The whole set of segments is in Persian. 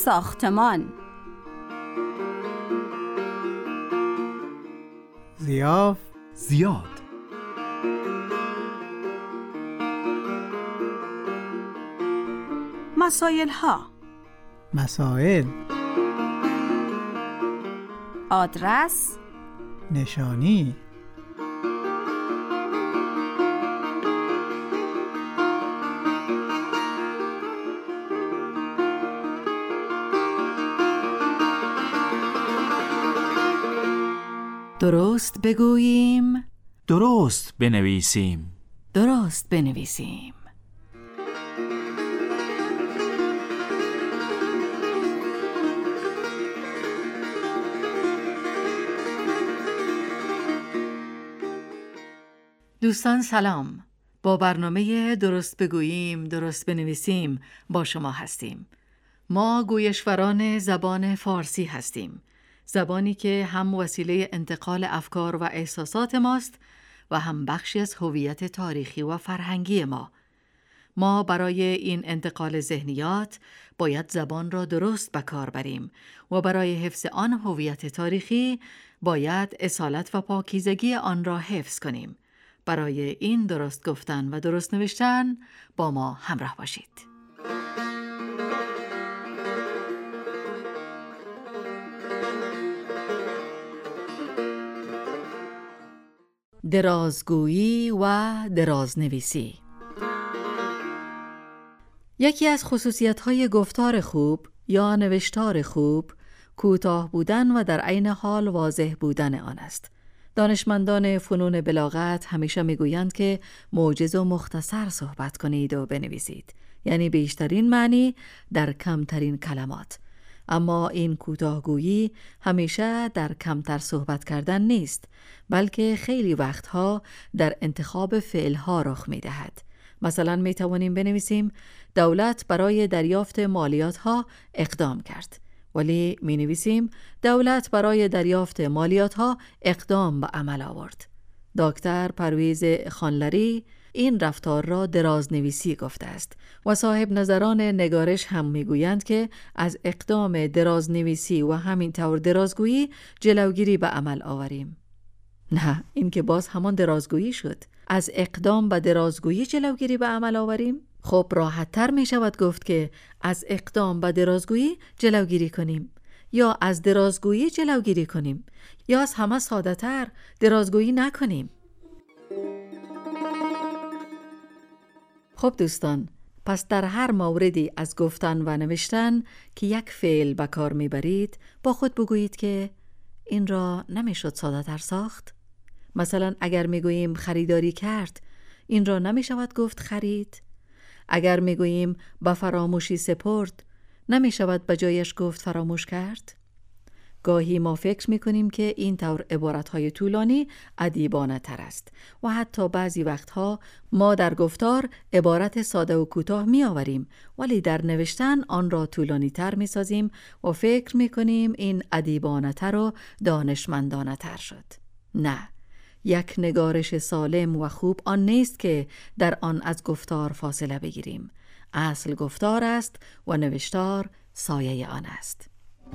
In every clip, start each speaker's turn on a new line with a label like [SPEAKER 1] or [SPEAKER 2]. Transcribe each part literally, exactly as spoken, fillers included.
[SPEAKER 1] ساختمان.
[SPEAKER 2] ضیاف،
[SPEAKER 3] زیاد.
[SPEAKER 1] مسائل ها.
[SPEAKER 2] مسائل.
[SPEAKER 1] آدرس،
[SPEAKER 2] نشانی.
[SPEAKER 4] درست بگوییم،
[SPEAKER 3] درست بنویسیم.
[SPEAKER 4] درست بنویسیم. دوستان سلام. با برنامه درست بگوییم درست بنویسیم با شما هستیم. ما گویشوران زبان فارسی هستیم، زبانی که هم وسیله انتقال افکار و احساسات ماست و هم بخشی از هویت تاریخی و فرهنگی ما. ما برای این انتقال ذهنیات باید زبان را درست به کار بریم و برای حفظ آن هویت تاریخی باید اصالت و پاکیزگی آن را حفظ کنیم. برای این درست گفتن و درست نوشتن با ما همراه باشید. درازگویی و درازنویسی. یکی از خصوصیت‌های گفتار خوب یا نوشتار خوب کوتاه بودن و در عین حال واضح بودن آن است. دانشمندان فنون بلاغت همیشه میگویند که موجز و مختصر صحبت کنید و بنویسید، یعنی بیشترین معنی در کمترین کلمات. اما این کوتاهگویی همیشه در کمتر صحبت کردن نیست، بلکه خیلی وقتها در انتخاب فعلها رخ می‌دهد. مثلا می توانیم بنویسیم دولت برای دریافت مالیات‌ها اقدام کرد، ولی می نویسیم دولت برای دریافت مالیات‌ها اقدام به عمل آورد. دکتر پرویز خانلری این رفتار را درازنویسی گفته است و صاحب نظران نگارش هم میگویند که از اقدام درازنویسی و همینطور درازگویی جلوگیری به عمل آوریم. نه، این که باز همان درازگویی شد. از اقدام به درازگویی جلوگیری به عمل آوریم؟ خب راحت تر می شود گفت که از اقدام به درازگویی جلوگیری کنیم، یا از درازگویی جلوگیری کنیم، یا از همه ساده تر درازگویی نکنیم. خب دوستان، پس در هر موردی از گفتن و نوشتن که یک فعل به کار میبرید با خود بگویید که این را نمیشد ساده تر ساخت. مثلا اگر میگوییم خریداری کرد، این را نمیشود گفت خرید. اگر میگوییم به فراموشی سپرد، نمیشود به جایش گفت فراموش کرد. گاهی ما فکر میکنیم که این طور عبارتهای طولانی ادیبانه تر است و حتی بعضی وقتها ما در گفتار عبارت ساده و کوتاه می آوریم، ولی در نوشتن آن را طولانی تر می سازیم و فکر میکنیم این ادیبانه تر و دانشمندانه تر شد. نه، یک نگارش سالم و خوب آن نیست که در آن از گفتار فاصله بگیریم. اصل گفتار است و نوشتار سایه آن است.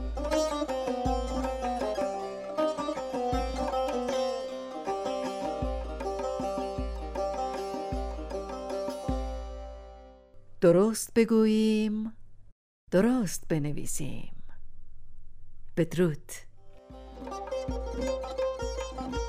[SPEAKER 4] درست بگوییم، درست بنویسیم. بدرود.